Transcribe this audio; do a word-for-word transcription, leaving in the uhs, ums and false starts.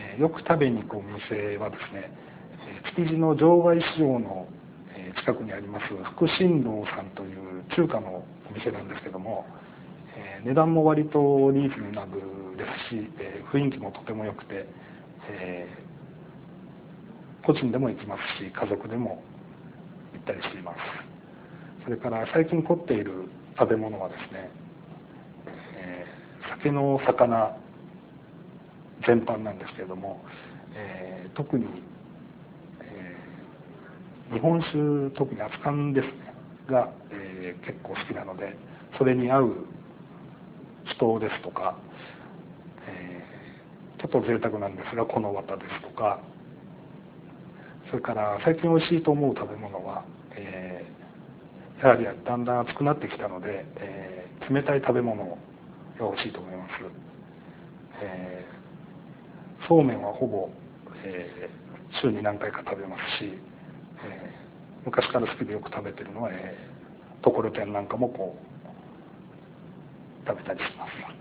えー、よく食べに行くお店はですね、築地の場外市場の近くにあります福新楼さんという中華のお店なんですけども、えー、値段も割とリーズナブルですし、えー、雰囲気もとても良くて、えー、個人でも行きますし家族でも行ったりしています。それから最近凝っている食べ物はですね、えー、酒の魚全般なんですけれども、えー、特に、えー、日本酒、特に熱燗ですねが、えー、結構好きなので、それに合う酒盗ですとか、えー、ちょっと贅沢なんですがこの綿ですとか、それから最近美味しいと思う食べ物は、えー、やはりだんだん暑くなってきたので、えー、冷たい食べ物が美味しいと思います。えー、そうめんはほぼ、えー、週に何回か食べますし、えー、昔から好きでよく食べてるのは、えー、ところてんなんかもこう食べたりします。